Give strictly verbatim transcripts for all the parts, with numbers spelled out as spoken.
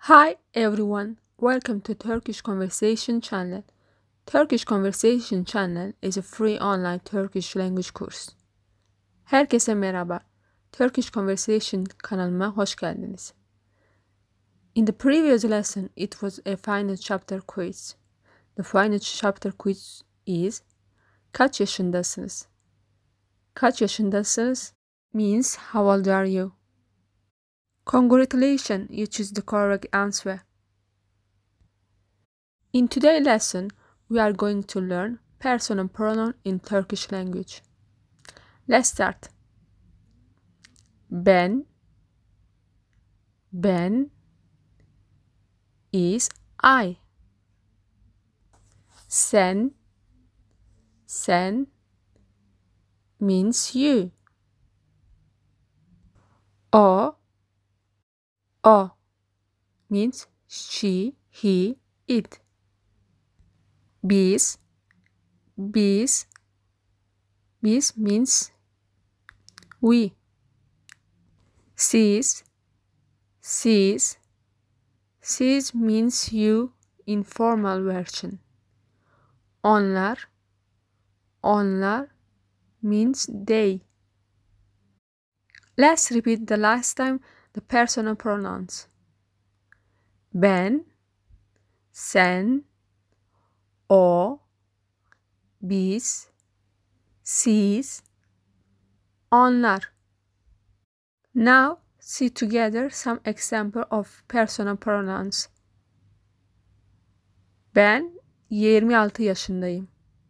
Hi everyone, welcome to Turkish Conversation Channel. Turkish Conversation Channel is a free online Turkish language course. Herkese merhaba. Turkish Conversation kanalıma hoş geldiniz. In the previous lesson, it was a final chapter quiz. The final chapter quiz is Kaç yaşındasınız? Kaç yaşındasınız means how old are you? Congratulations, you choose the correct answer. In today's lesson, we are going to learn personal pronoun in Turkish language. Let's start. Ben, ben is I. Sen, sen means you. O, o means she, he, it. Biz, biz, biz means we. Siz, siz, siz means you in formal version. Onlar, onlar means they. Let's repeat the last time the personal pronouns. Ben, sen, o, biz, siz, onlar. Now see together some example of personal pronouns. Ben yirmi altı yaşındayım.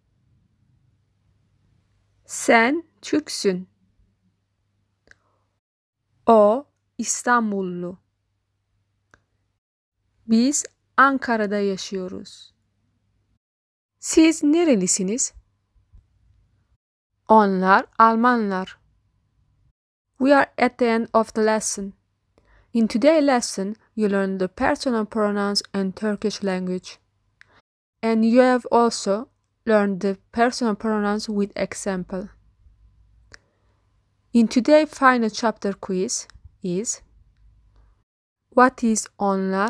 Sen Türksün. O İstanbullu. Biz Ankara'da yaşıyoruz. Siz nerelisiniz? Onlar Almanlar. We are at the end of the lesson. In today's lesson, you learn the personal pronouns and Turkish language. And you have also learned the personal pronouns with example. In today's final chapter quiz is What is onlar?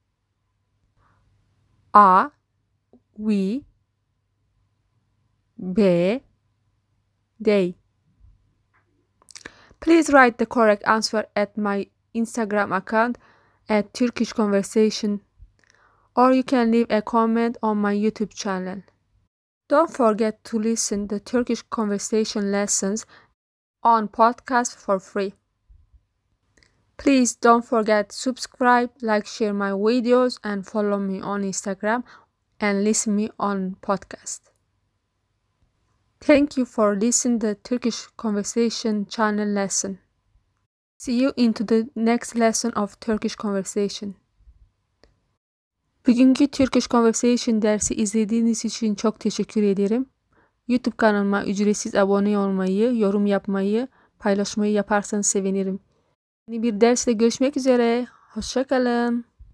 A, we, B, they. Please write the correct answer at my Instagram account at Turkish Conversation, or you can leave a comment on my YouTube channel. Don't forget to listen to Turkish Conversation lessons on podcast for free. Please don't forget to subscribe, like, share my videos, and follow me on Instagram and listen me on podcast. Thank you for listening to the Turkish Conversation channel lesson. See you into the next lesson of Turkish Conversation. Bugünkü Turkish Conversation dersi izlediğiniz için çok teşekkür ederim. YouTube kanalıma ücretsiz abone olmayı, yorum yapmayı, paylaşmayı yaparsanız sevinirim. Yeni bir dersle görüşmek üzere. Hoşça kalın.